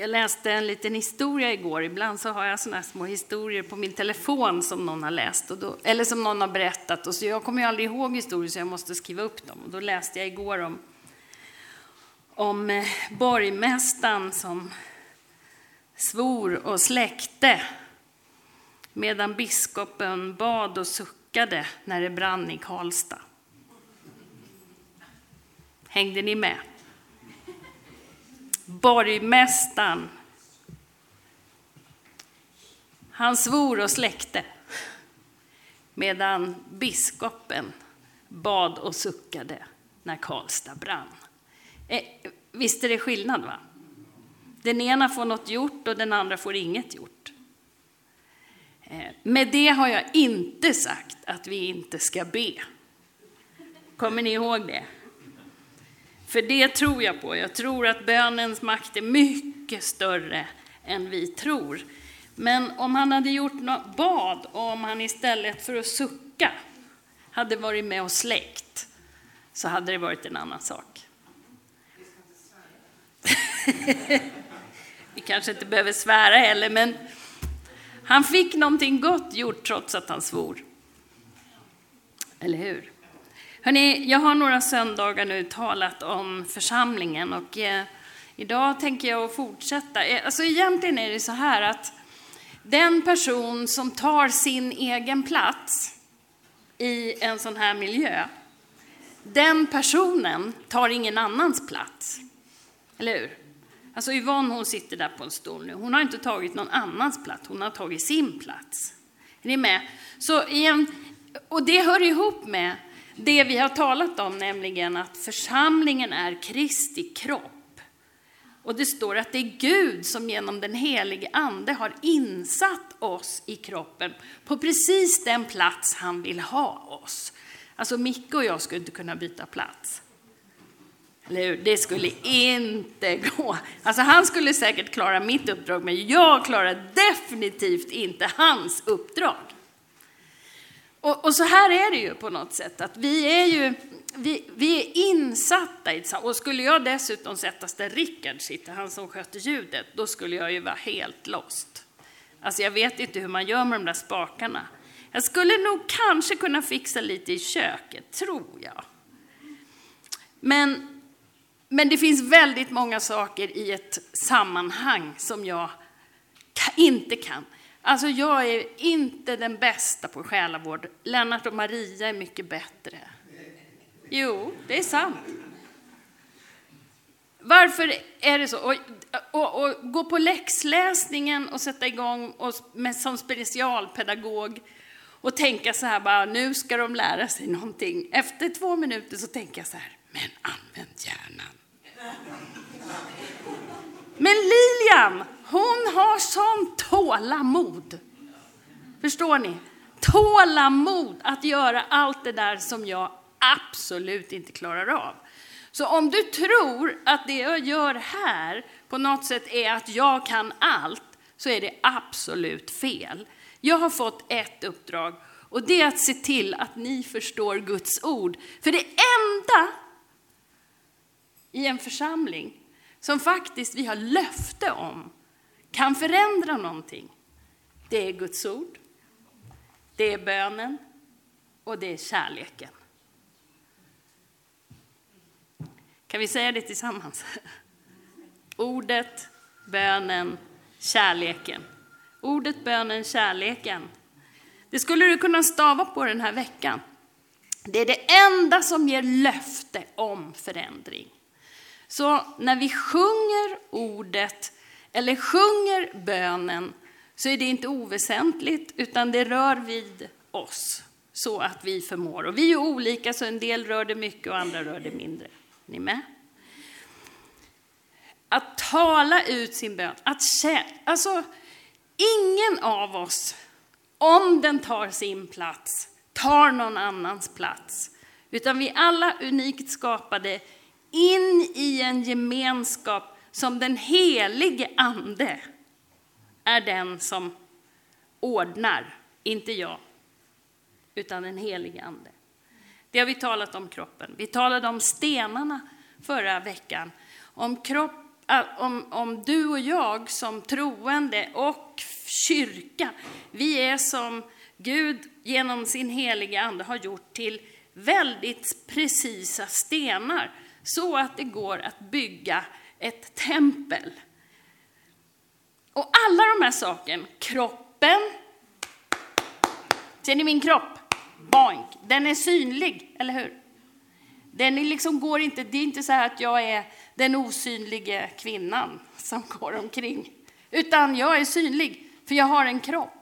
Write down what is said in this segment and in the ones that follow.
Jag läste en liten historia igår. Ibland så har jag såna här små historier på min telefon som någon har läst. Eller som någon har berättat. Och så jag kommer ju aldrig ihåg historier så jag måste skriva upp dem. Och då läste jag igår om borgmästaren som svor och släckte. Medan biskopen bad och suckade när det brann i Karlstad. Hängde ni med? Borgmästaren, han svor och släckte medan biskopen bad och suckade när Karlstad brann. Visst är det skillnad, va? Den ena får något gjort och den andra får inget gjort. Med det har jag inte sagt att vi inte ska be. Kommer ni ihåg det? För det tror jag på. Jag tror att bönens makt är mycket större än vi tror. Men om han hade gjort något bad och om han istället för att sucka hade varit med och släckt så hade det varit en annan sak. Vi kanske inte behöver svära heller, men han fick någonting gott gjort trots att han svor. Eller hur? Hörrni, jag har några söndagar nu talat om församlingen och idag tänker jag fortsätta. Alltså egentligen är det så här att den person som tar sin egen plats i en sån här miljö, den personen tar ingen annans plats. Eller hur? Alltså Yvonne, hon sitter där på en stol nu. Hon har inte tagit någon annans plats, hon har tagit sin plats. Är ni med? Så och det hör ihop med det vi har talat om, nämligen att församlingen är Kristi kropp. Och det står att det är Gud som genom den helige ande har insatt oss i kroppen på precis den plats han vill ha oss. Alltså Micke och jag skulle inte kunna byta plats. Eller hur? Det skulle inte gå. Alltså han skulle säkert klara mitt uppdrag, men jag klarar definitivt inte hans uppdrag. Och så här är det ju på något sätt, att vi är insatta i det. Och skulle jag dessutom sättas där Rickard sitter, han som sköter ljudet, då skulle jag ju vara helt lost. Alltså jag vet inte hur man gör med de där spakarna. Jag skulle nog kanske kunna fixa lite i köket, tror jag. Men det finns väldigt många saker i ett sammanhang som jag inte kan. Alltså jag är inte den bästa på själavård. Lennart och Maria är mycket bättre. Jo, det är sant. Varför är det så? Och gå på läxläsningen och sätta igång som specialpedagog och tänka så här bara, nu ska de lära sig någonting. Efter 2 minuter så tänker jag så här, men använd hjärnan. Men Lilian, hon har sån tålamod. Förstår ni? Tålamod att göra allt det där som jag absolut inte klarar av. Så om du tror att det jag gör här på något sätt är att jag kan allt, så är det absolut fel. Jag har fått ett uppdrag, och det är att se till att ni förstår Guds ord. För det enda i en församling som faktiskt vi har löfte om kan förändra någonting, det är Guds ord, det är bönen och det är kärleken. Kan vi säga det tillsammans? Ordet, bönen, kärleken. Ordet, bönen, kärleken. Det skulle du kunna stava på den här veckan. Det är det enda som ger löfte om förändring. Så när vi sjunger ordet eller sjunger bönen, så är det inte oväsentligt, utan det rör vid oss så att vi förmår. Och vi är olika, så en del rör det mycket och andra rör det mindre. Ni med? Att tala ut sin bön. Alltså, ingen av oss, om den tar sin plats, tar någon annans plats. Utan vi alla unikt skapade in i en gemenskap som den helige ande är den som ordnar. Inte jag, utan den helige ande. Det har vi talat om kroppen. Vi talade om stenarna förra veckan. Om om du och jag som troende och kyrka, vi är som Gud genom sin heliga ande har gjort till väldigt precisa stenar, så att det går att bygga ett tempel. Och alla de här sakerna, kroppen, ser ni min kropp? Boink, den är synlig, eller hur? Den är liksom går inte, det är inte så här att jag är den osynliga kvinnan som går omkring, utan jag är synlig för jag har en kropp.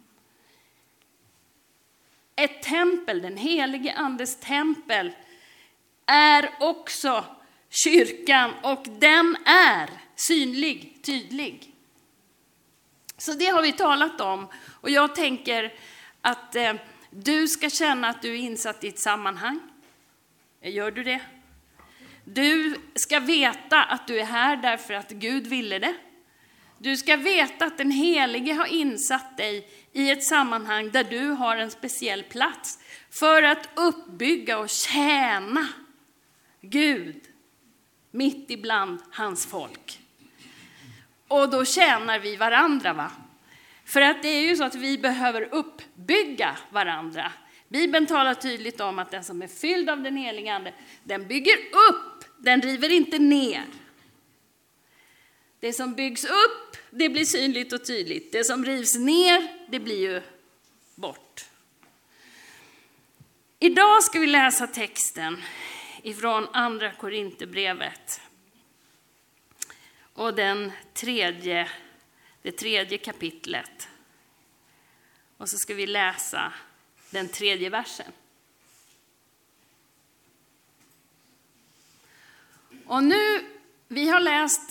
Ett tempel, den helige andes tempel, är också kyrkan, och den är synlig, tydlig. Så det har vi talat om, och jag tänker att du ska känna att du är insatt i ett sammanhang. Gör du det? Du ska veta att du är här därför att Gud ville det. Du ska veta att den helige har insatt dig i ett sammanhang där du har en speciell plats för att uppbygga och tjäna Gud mitt ibland hans folk. Och då tjänar vi varandra, va? För att det är ju så att vi behöver uppbygga varandra. Bibeln talar tydligt om att den som är fylld av den heliga ande, den bygger upp, den river inte ner. Det som byggs upp, det blir synligt och tydligt. Det som rivs ner, det blir ju bort. Idag ska vi läsa texten ifrån Andra Korinthierbrevet. Och det tredje kapitlet. Och så ska vi läsa den 3:e versen. Och nu, vi har läst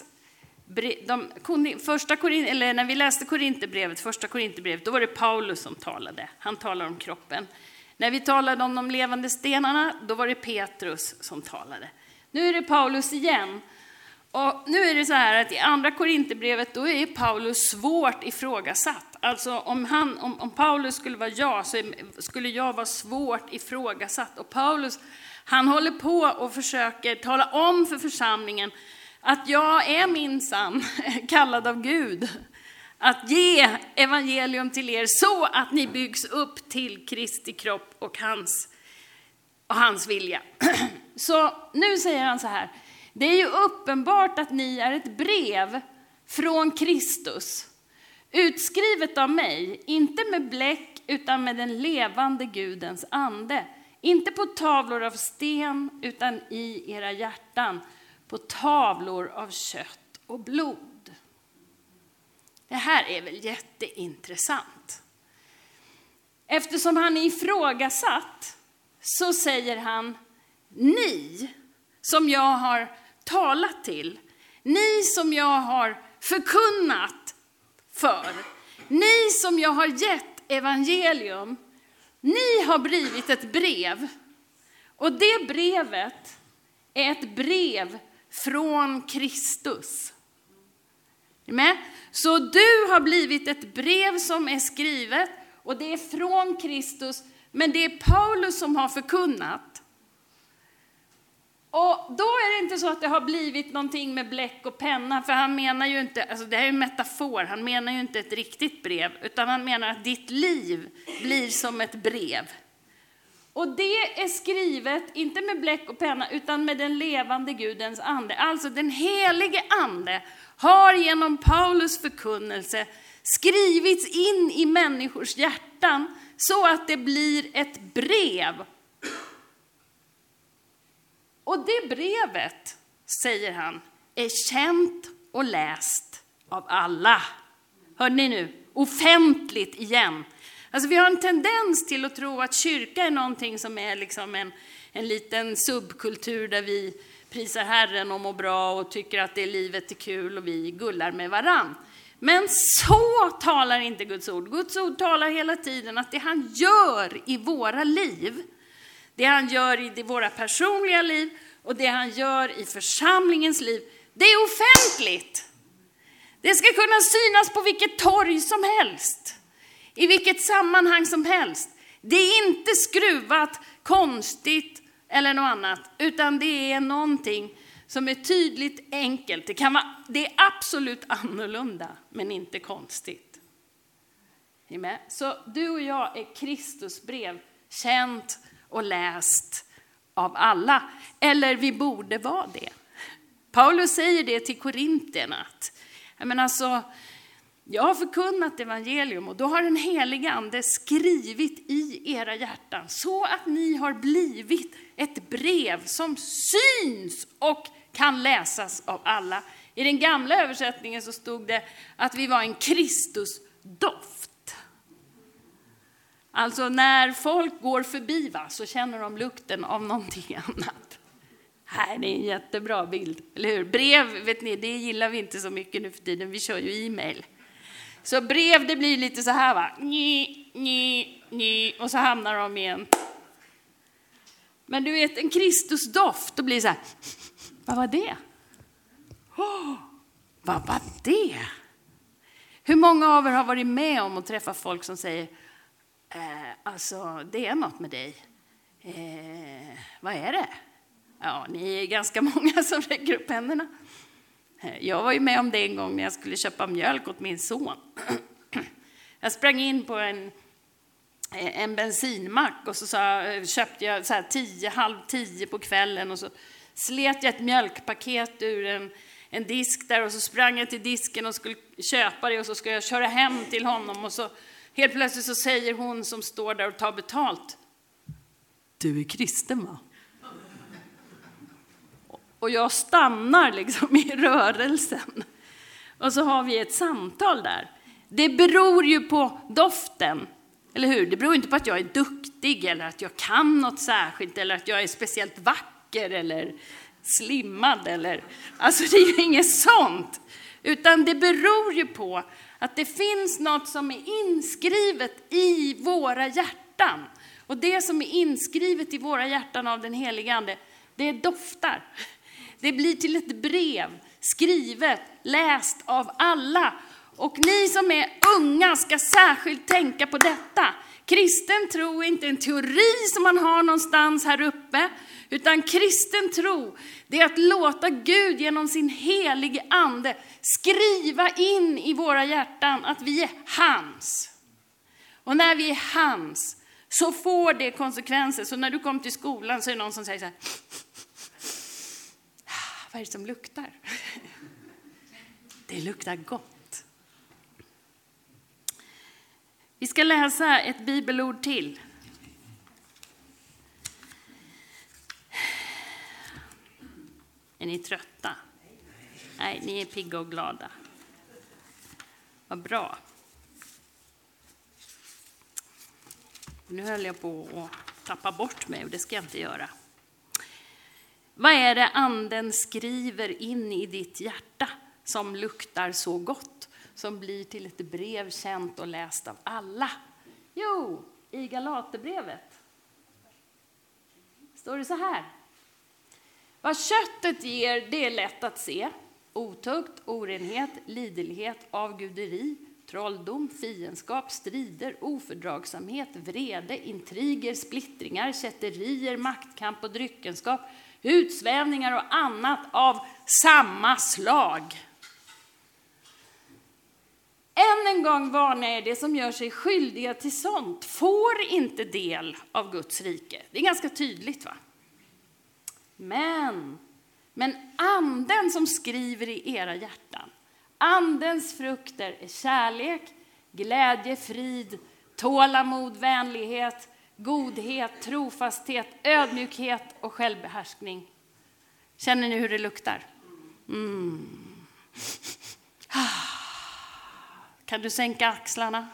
när vi läste första Korinthierbrevet, då var det Paulus som talade. Han talar om kroppen. När vi talade om de levande stenarna, då var det Petrus som talade. Nu är det Paulus igen. Och nu är det så här att i Andra Korinthierbrevet, då är Paulus svårt ifrågasatt. Alltså om Paulus skulle vara jag, så skulle jag vara svårt ifrågasatt. Och Paulus, han håller på och försöker tala om för församlingen att jag är minsann kallad av Gud att ge evangelium till er så att ni byggs upp till Kristi kropp och hans vilja. Så nu säger han så här: det är ju uppenbart att ni är ett brev från Kristus, utskrivet av mig, inte med bläck utan med den levande Gudens ande. Inte på tavlor av sten utan i era hjärtan, på tavlor av kött och blod. Det här är väl jätteintressant. Eftersom han är ifrågasatt så säger han: ni som jag har talat till, ni som jag har förkunnat för, ni som jag har gett evangelium, ni har blivit ett brev. Och det brevet är ett brev från Kristus. Är ni med? Så du har blivit ett brev som är skrivet, och det är från Kristus, men det är Paulus som har förkunnat. Och då är det inte så att det har blivit någonting med bläck och penna, för han menar ju inte, alltså det här är en metafor, han menar ju inte ett riktigt brev, utan han menar att ditt liv blir som ett brev. Och det är skrivet inte med bläck och penna utan med den levande Gudens ande. Alltså den helige ande har genom Paulus förkunnelse skrivits in i människors hjärtan så att det blir ett brev. Och det brevet, säger han, är känt och läst av alla. Hör ni nu? Offentligt igen. Alltså vi har en tendens till att tro att kyrka är någonting som är liksom en liten subkultur där vi prisar Herren och mår bra och tycker att det livet är kul och vi gullar med varann. Men så talar inte Guds ord. Guds ord talar hela tiden att det han gör i våra liv, det han gör i våra personliga liv och det han gör i församlingens liv, det är offentligt. Det ska kunna synas på vilket torg som helst. I vilket sammanhang som helst. Det är inte skruvat, konstigt eller något annat. Utan det är någonting som är tydligt, enkelt. Det är absolut annorlunda, men inte konstigt. Är ni med? Så du och jag är Kristusbrev, känt och läst av alla. Eller vi borde vara det. Paulus säger det till Korintierna att jag har förkunnat evangelium och då har den heliga ande skrivit i era hjärtan så att ni har blivit ett brev som syns och kan läsas av alla. I den gamla översättningen så stod det att vi var en Kristusdoft. Alltså när folk går förbi så känner de lukten av någonting annat. Här, det är en jättebra bild, eller hur? Brev, vet ni, det gillar vi inte så mycket nu för tiden. Vi kör ju e-mail. Så brev, det blir lite så här va. Och så hamnar de igen. Men du vet, en Kristusdoft, då blir det så här. Vad var det? Vad var det? Hur många av er har varit med om att träffa folk som säger det är något med dig. Vad är det? Ja, ni är ganska många som räcker upp händerna. Jag var ju med om det en gång när jag skulle köpa mjölk åt min son. Jag sprang in på en bensinmack och så köpte jag så här 10:30 på kvällen och så slet jag ett mjölkpaket ur en disk där och så sprang jag till disken och skulle köpa det och så ska jag köra hem till honom och så helt plötsligt så säger hon som står där och tar betalt: du är kristen, va? Och jag stannar liksom i rörelsen. Och så har vi ett samtal där. Det beror ju på doften, eller hur? Det beror inte på att jag är duktig eller att jag kan något särskilt eller att jag är speciellt vacker eller slimmad eller... Alltså det är ju inget sånt. Utan det beror ju på att det finns något som är inskrivet i våra hjärtan. Och det som är inskrivet i våra hjärtan av den heliga ande, det doftar. Det blir till ett brev, skrivet, läst av alla. Och ni som är unga ska särskilt tänka på detta. Kristen tro är inte en teori som man har någonstans här uppe. Utan kristen tro, det är att låta Gud genom sin helige ande skriva in i våra hjärtan att vi är hans. Och när vi är hans så får det konsekvenser. Så när du kommer till skolan så är det någon som säger så här: vad är det som luktar? Det luktar gott. Vi ska läsa ett bibelord till. Är ni trötta? Nej, ni är pigga och glada. Vad bra. Nu höll jag på att tappa bort mig och det ska jag inte göra. Vad är det anden skriver in i ditt hjärta som luktar så gott? Som blir till ett brev känt och läst av alla? Jo, i Galaterbrevet står det så här. Vad köttet ger, det är lätt att se. Otukt, orenhet, liderlighet, avguderi, trolldom, fiendskap, strider, ofördragsamhet, vrede, intriger, splittringar, kätterier, maktkamp och dryckenskap, utsvävningar och annat av samma slag. Än en gång varnar jag, det som gör sig skyldiga till sånt får inte del av Guds rike. Det är ganska tydligt, va? Men anden som skriver i era hjärtan, andens frukter är kärlek, glädje, frid, tålamod, vänlighet, godhet, trofasthet, ödmjukhet och självbehärskning. Känner ni hur det luktar? Kan du sänka axlarna?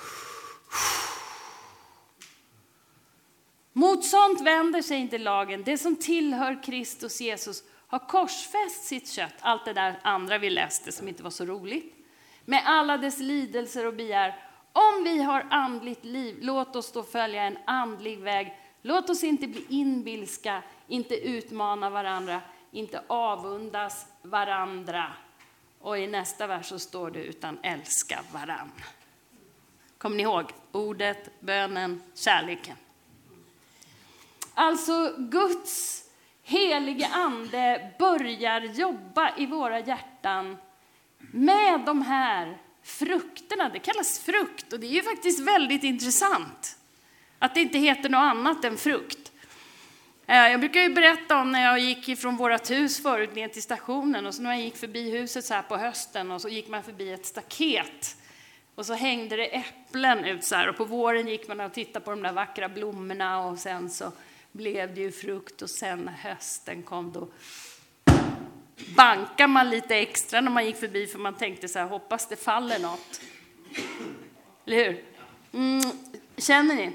Mot sånt vänder sig inte lagen. Det som tillhör Kristus Jesus har korsfäst sitt kött. Allt det där andra vi läste som inte var så roligt. Med alla dess lidelser och begär. Om vi har andligt liv, låt oss då följa en andlig väg. Låt oss inte bli inbilska, inte utmana varandra, inte avundas varandra. Och i nästa vers så står det utan älska varann. Kommer ni ihåg? Ordet, bönen, kärleken. Alltså Guds helige ande börjar jobba i våra hjärtan med de här frukterna. Det kallas frukt och det är ju faktiskt väldigt intressant att det inte heter något annat än frukt. Jag brukar ju berätta om när jag gick ifrån vårat hus förut ner till stationen och så när jag gick förbi huset så här på hösten och så gick man förbi ett staket och så hängde det äpplen ut så här och på våren gick man och tittade på de där vackra blommorna och sen så blev det ju frukt och sen när hösten kom då bankade man lite extra när man gick förbi för man tänkte så här, hoppas det faller något. Eller hur? Känner ni?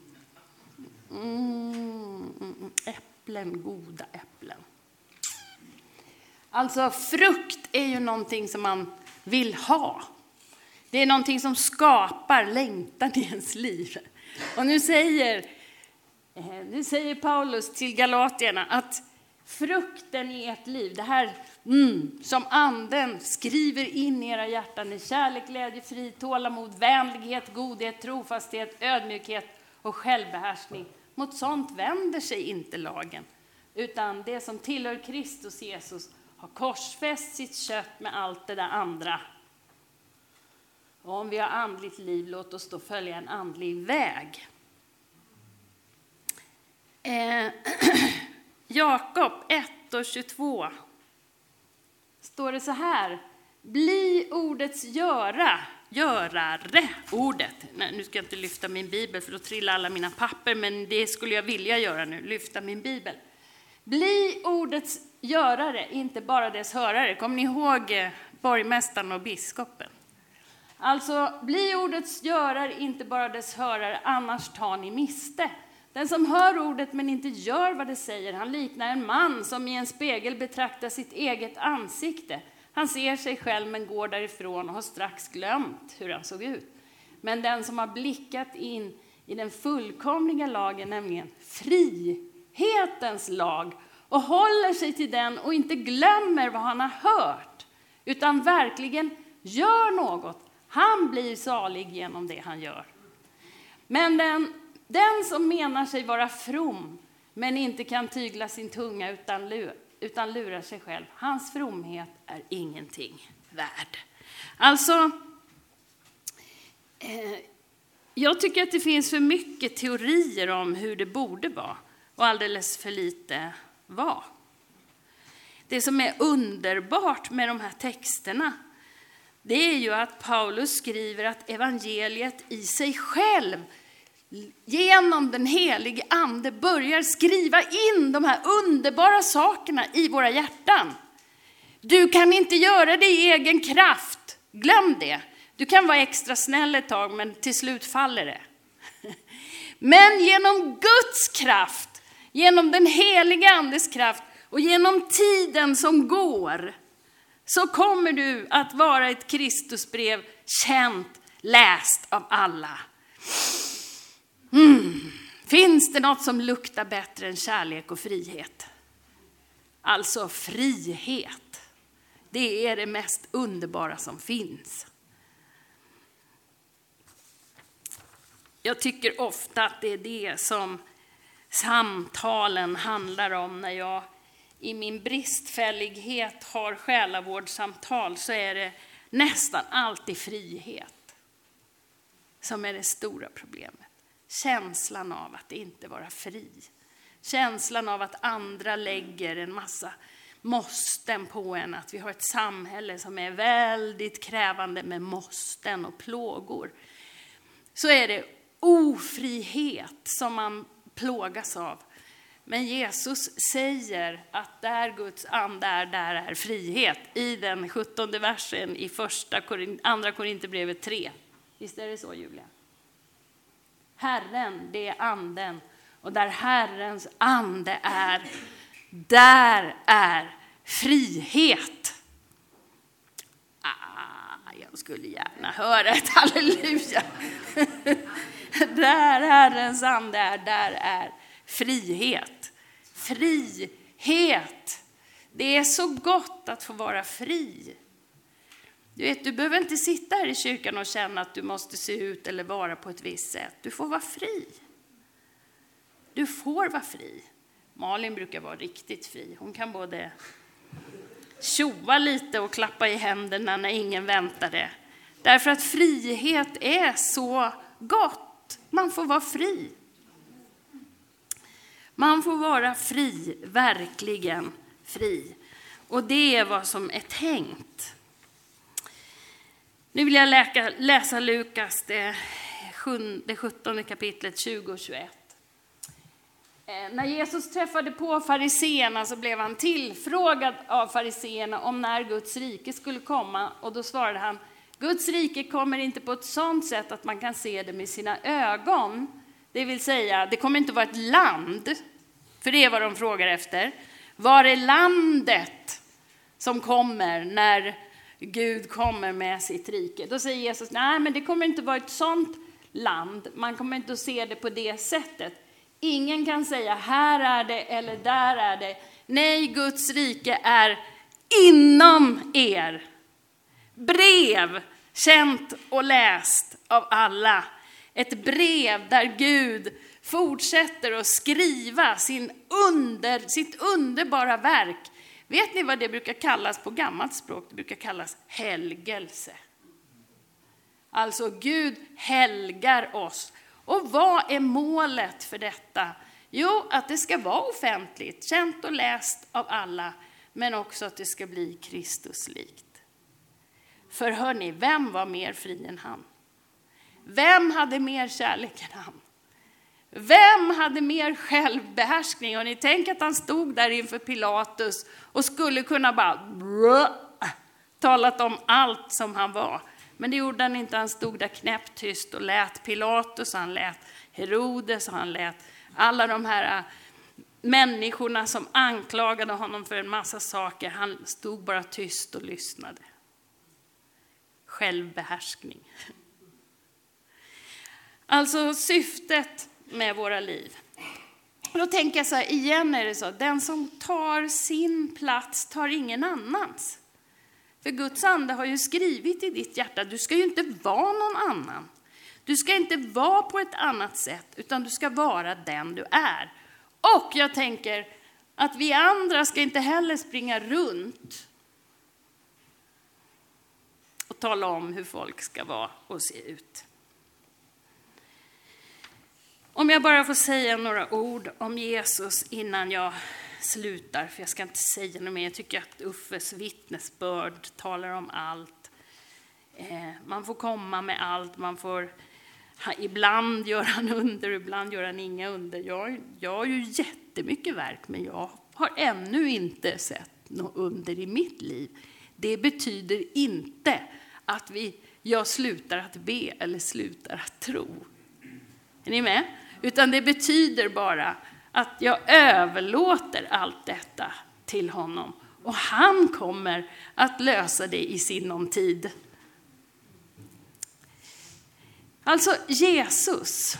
Äpplen, goda äpplen. Alltså frukt är ju någonting som man vill ha. Det är någonting som skapar längtan i ens liv. Och nu säger Paulus till galatierna att frukten i ert liv, det här som anden skriver in i era hjärtan i kärlek, glädje, frid, tålamod, vänlighet, godhet, trofasthet, ödmjukhet och självbehärskning. Mot sånt vänder sig inte lagen, utan det som tillhör Kristus Jesus har korsfäst sitt kött med allt det där andra. Och om vi har andligt liv, låt oss då följa en andlig väg. Jakob 1:22 står det så här: bli ordets görare, ordet. Nej, nu ska jag inte lyfta min bibel för då trillar alla mina papper, men det skulle jag vilja göra nu, lyfta min bibel. Bli ordets görare, inte bara dess hörare. Kommer ni ihåg borgmästaren och biskopen? Alltså, bli ordets görare, inte bara dess hörare, annars tar ni miste. Den som hör ordet men inte gör vad det säger, han liknar en man som i en spegel betraktar sitt eget ansikte. Han ser sig själv men går därifrån och har strax glömt hur han såg ut. Men den som har blickat in i den fullkomliga lagen, nämligen frihetens lag, och håller sig till den och inte glömmer vad han har hört, utan verkligen gör något, han blir salig genom det han gör. Men den som menar sig vara from men inte kan tygla sin tunga utan lurar sig själv, hans fromhet är ingenting värd. Alltså, jag tycker att det finns för mycket teorier om hur det borde vara och alldeles för lite var. Det som är underbart med de här texterna, det är ju att Paulus skriver att evangeliet i sig själv genom den helige ande börjar skriva in de här underbara sakerna i våra hjärtan. Du kan inte göra det i egen kraft. Glöm det. Du kan vara extra snäll ett tag, men till slut faller det. Men genom Guds kraft, genom den helige andes kraft och genom tiden som går, så kommer du att vara ett Kristusbrev, känt, läst av alla. Finns det något som luktar bättre än kärlek och frihet? Alltså frihet. Det är det mest underbara som finns. Jag tycker ofta att det är det som samtalen handlar om. När jag i min bristfällighet har själavårdssamtal så är det nästan alltid frihet som är det stora problemet. Känslan av att inte vara fri. Känslan av att andra lägger en massa måsten på en. Att vi har ett samhälle som är väldigt krävande med måsten och plågor. Så är det ofrihet som man plågas av. Men Jesus säger att där Guds ande är, där är frihet. I den 17:e versen i andra Korinthierbrevet 3. Visst är det så, Julia? Herren, det är anden. Och där Herrens ande är, där är frihet. Jag skulle gärna höra ett halleluja. Där Herrens ande är, där är frihet. Frihet. Det är så gott att få vara fri. Du vet, du behöver inte sitta här i kyrkan och känna att du måste se ut eller vara på ett visst sätt. Du får vara fri. Du får vara fri. Malin brukar vara riktigt fri. Hon kan både tjoa lite och klappa i händerna när ingen väntar det. Därför att frihet är så gott. Man får vara fri. Man får vara fri, verkligen fri. Och det är vad som är tänkt. Nu vill jag läsa Lukas, det 17 kapitlet 20 och 21. När Jesus träffade på fariseerna så blev han tillfrågad av fariseerna om när Guds rike skulle komma. Och då svarade han, Guds rike kommer inte på ett sådant sätt att man kan se det med sina ögon. Det vill säga, det kommer inte vara ett land. För det är vad de frågar efter. Var är landet som kommer när Gud kommer med sitt rike? Då säger Jesus, nej men det kommer inte vara ett sådant land. Man kommer inte att se det på det sättet. Ingen kan säga, här är det eller där är det. Nej, Guds rike är inom er. Brev, känt och läst av alla. Ett brev där Gud fortsätter att skriva sitt underbara verk. Vet ni vad det brukar kallas på gammalt språk? Det brukar kallas helgelse. Alltså Gud helgar oss. Och vad är målet för detta? Jo, att det ska vara offentligt, känt och läst av alla. Men också att det ska bli Kristuslikt. För hörni, vem var mer fri än han? Vem hade mer kärlek än han? Vem hade mer självbehärskning? Och ni tänker att han stod där inför Pilatus och skulle kunna bara talat om allt som han var. Men det gjorde han inte. Han stod där knäpptyst och lät Pilatus, han lät Herodes och han lät alla de här människorna som anklagade honom för en massa saker. Han stod bara tyst och lyssnade. Självbehärskning. Alltså syftet med våra liv. Och då tänker jag så här, igen är det så. Den som tar sin plats tar ingen annans. För Guds ande har ju skrivit i ditt hjärta, du ska ju inte vara någon annan. Du ska inte vara på ett annat sätt, utan du ska vara den du är. Och jag tänker att vi andra ska inte heller springa runt och tala om hur folk ska vara och se ut. Om jag bara får säga några ord om Jesus innan jag slutar, för jag ska inte säga något mer. Jag tycker att Uffes vittnesbörd talar om allt. Man får komma med allt. Ibland gör han under, ibland gör han inga under. Jag har ju jättemycket verk, men jag har ännu inte sett något under i mitt liv. Det betyder inte att jag slutar att be eller slutar att tro. Är ni med? Utan det betyder bara att jag överlåter allt detta till honom. Och han kommer att lösa det i sinom tid. Alltså Jesus.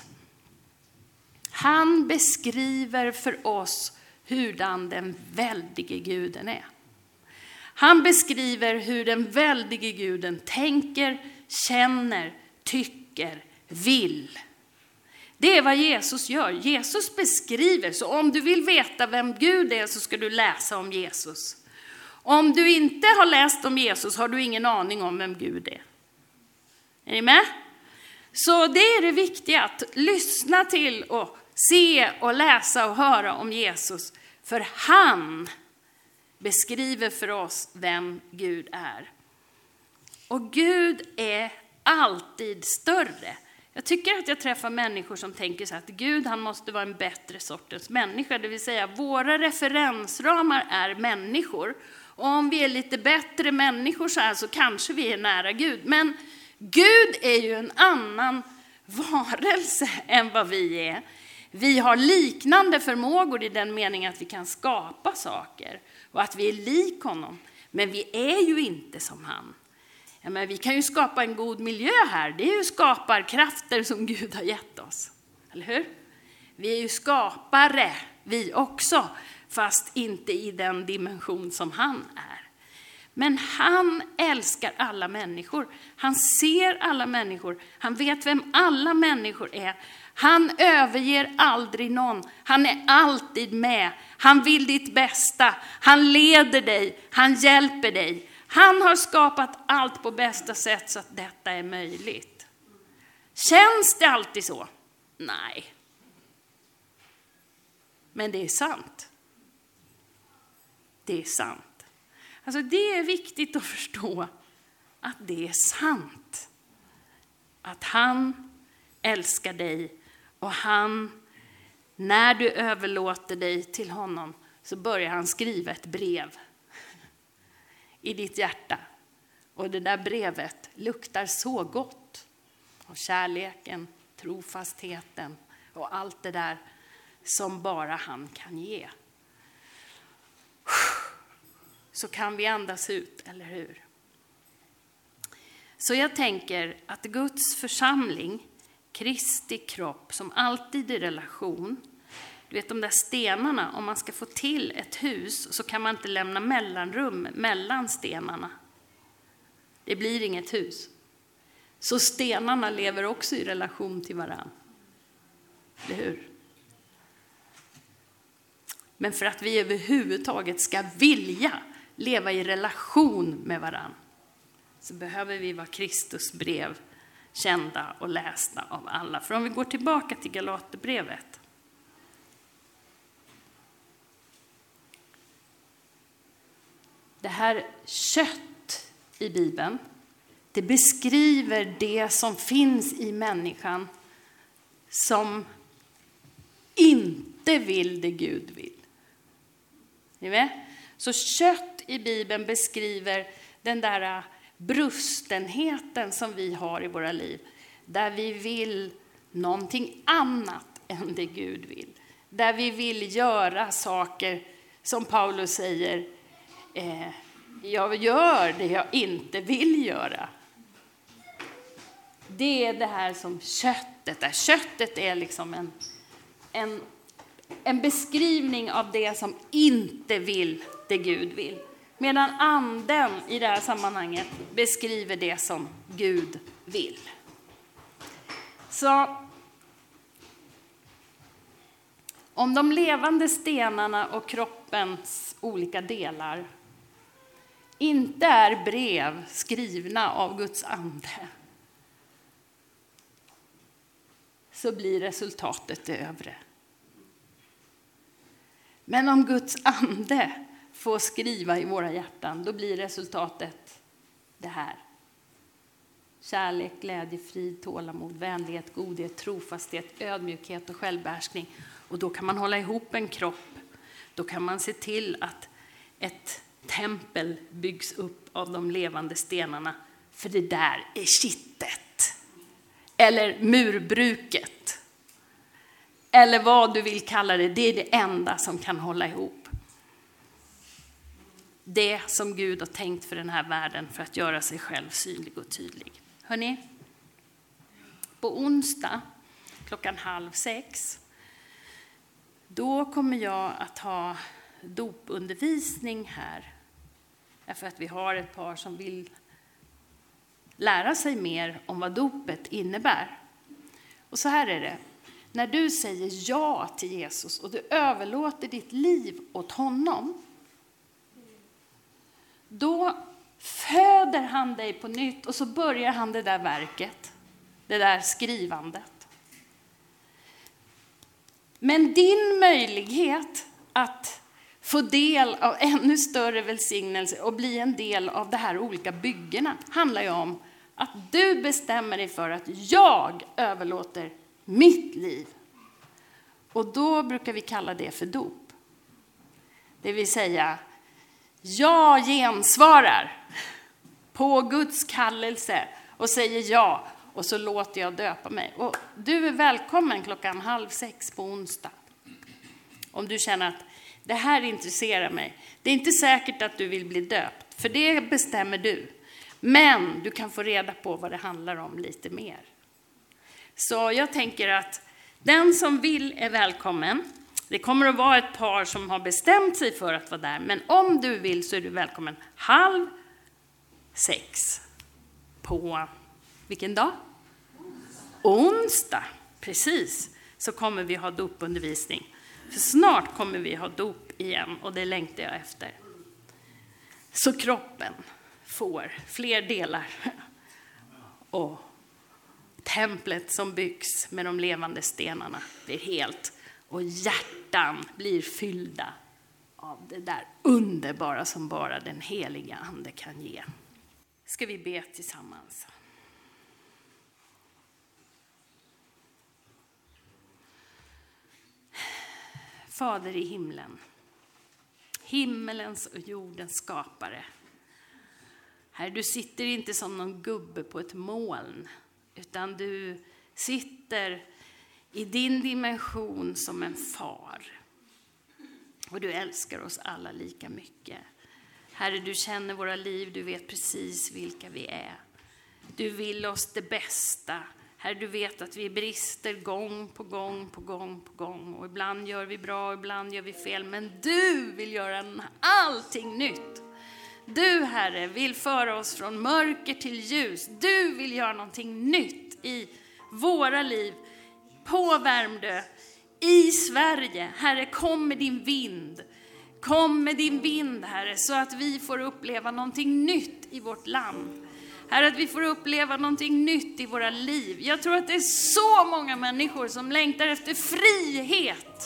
Han beskriver för oss hurdan den väldige guden är. Han beskriver hur den väldige guden tänker, känner, tycker, vill. Det är vad Jesus gör. Jesus beskriver. Så om du vill veta vem Gud är så ska du läsa om Jesus. Om du inte har läst om Jesus har du ingen aning om vem Gud är. Är ni med? Så det är det viktiga, att lyssna till och se och läsa och höra om Jesus. För han beskriver för oss vem Gud är. Och Gud är alltid större. Jag tycker att jag träffar människor som tänker så att Gud, han måste vara en bättre sortens människa. Det vill säga våra referensramar är människor. Och om vi är lite bättre människor så här så kanske vi är nära Gud. Men Gud är ju en annan varelse än vad vi är. Vi har liknande förmågor i den meningen att vi kan skapa saker. Och att vi är lik honom. Men vi är ju inte som han. Ja, men vi kan ju skapa en god miljö här. Det är ju skaparkrafter som Gud har gett oss. Eller hur? Vi är ju skapare, vi också. Fast inte i den dimension som han är. Men han älskar alla människor. Han ser alla människor. Han vet vem alla människor är. Han överger aldrig någon. Han är alltid med. Han vill ditt bästa. Han leder dig. Han hjälper dig. Han har skapat allt på bästa sätt så att detta är möjligt. Känns det alltid så? Nej. Men det är sant. Det är sant. Alltså det är viktigt att förstå att det är sant. Att han älskar dig och han, när du överlåter dig till honom så börjar han skriva ett brev i ditt hjärta. Och det där brevet luktar så gott av kärleken, trofastheten och allt det där som bara han kan ge. Så kan vi andas ut, eller hur? Så jag tänker att Guds församling, Kristi kropp, som alltid i relation. Du vet de där stenarna, om man ska få till ett hus så kan man inte lämna mellanrum mellan stenarna. Det blir inget hus. Så stenarna lever också i relation till varann. Eller hur? Men för att vi överhuvudtaget ska vilja leva i relation med varann så behöver vi vara Kristus brev kända och lästa av alla. För om vi går tillbaka till Galaterbrevet. Det här kött i Bibeln, det beskriver det som finns i människan som inte vill det Gud vill. Ni vet? Så kött i Bibeln beskriver den där brustenheten som vi har i våra liv. Där vi vill någonting annat än det Gud vill. Där vi vill göra saker som Paulus säger. Jag gör det jag inte vill göra. Det är det här som köttet är. Köttet är liksom en beskrivning av det som inte vill det Gud vill. Medan anden i det här sammanhanget beskriver det som Gud vill. Så om de levande stenarna och kroppens olika delar inte är brev skrivna av Guds ande så blir resultatet det övre. Men om Guds ande får skriva i våra hjärtan, då blir resultatet det här. Kärlek, glädje, frid, tålamod, vänlighet, godhet, trofasthet, ödmjukhet och självbehärskning. Och då kan man hålla ihop en kropp. Då kan man se till att ett tempel byggs upp av de levande stenarna. För det där är kittet. Eller murbruket. Eller vad du vill kalla det. Det är det enda som kan hålla ihop. Det som Gud har tänkt för den här världen för att göra sig själv synlig och tydlig. Hörrni, på onsdag 5:30 då kommer jag att ha dopundervisning här. Därför att vi har ett par som vill lära sig mer om vad dopet innebär. Och så här är det. När du säger ja till Jesus och du överlåter ditt liv åt honom, då föder han dig på nytt och så börjar han det där verket, det där skrivandet. Men din möjlighet att få del av ännu större välsignelse och bli en del av det här olika byggena handlar ju om att du bestämmer dig för att jag överlåter mitt liv. Och då brukar vi kalla det för dop. Det vill säga, jag gensvarar på Guds kallelse och säger ja. Och så låter jag döpa mig. Och du är välkommen 5:30 på onsdag. Om du känner att det här intresserar mig. Det är inte säkert att du vill bli döpt. För det bestämmer du. Men du kan få reda på vad det handlar om lite mer. Så jag tänker att den som vill är välkommen. Det kommer att vara ett par som har bestämt sig för att vara där. Men om du vill så är du välkommen 5:30 6 på vilken dag? Onsdag, precis, så kommer vi ha dopundervisning. För snart kommer vi ha dop igen och det längtar jag efter. Så kroppen får fler delar. Och templet som byggs med de levande stenarna blir helt. Och hjärtan blir fyllda av det där underbara som bara den heliga ande kan ge. Ska vi be tillsammans. Fader i himlen, himmelens och jordens skapare. Herre, du sitter inte som någon gubbe på ett moln, utan du sitter i din dimension som en far. Och du älskar oss alla lika mycket. Herre, du känner våra liv, du vet precis vilka vi är. Du vill oss det bästa. Herre, du vet att vi brister gång på gång på gång på gång. Och ibland gör vi bra, ibland gör vi fel. Men du vill göra allting nytt. Du, Herre, vill föra oss från mörker till ljus. Du vill göra någonting nytt i våra liv. På Värmdö, i Sverige. Herre, kom med din vind. Kom med din vind, Herre, så att vi får uppleva någonting nytt i vårt land. Herre, att vi får uppleva någonting nytt i våra liv. Jag tror att det är så många människor som längtar efter frihet.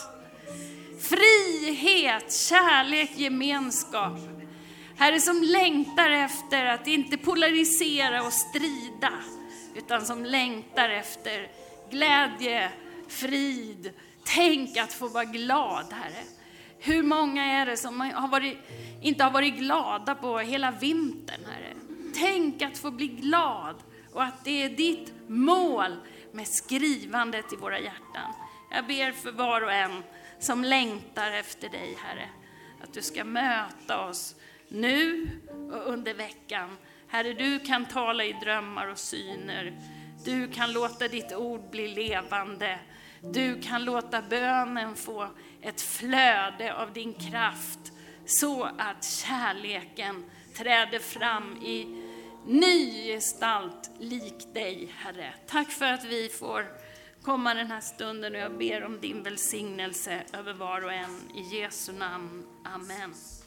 Frihet, kärlek, gemenskap. Herre, som längtar efter att inte polarisera och strida, utan som längtar efter glädje, frid. Tänk att få vara glad, Herre. Hur många är det som inte har varit glada på hela vintern, Herre? Tänk att få bli glad och att det är ditt mål med skrivandet i våra hjärtan. Jag ber för var och en som längtar efter dig, Herre. Att du ska möta oss nu och under veckan. Herre, du kan tala i drömmar och syner. Du kan låta ditt ord bli levande. Du kan låta bönen få ett flöde av din kraft. Så att kärleken träder fram i ny gestalt lik dig, Herre. Tack för att vi får komma den här stunden och jag ber om din välsignelse över var och en. I Jesu namn. Amen.